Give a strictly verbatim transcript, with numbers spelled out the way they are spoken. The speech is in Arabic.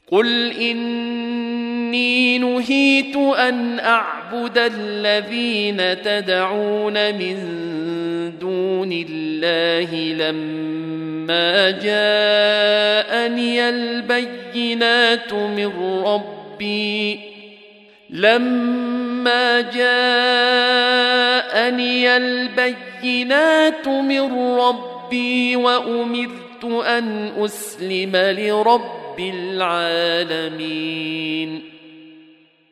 قل إني نهيت أن أعبد الذين تدعون من دون الله لما جاءني البينات من ربي لما جاءني البينات من ربي وأمرت أن أسلم لرب العالمين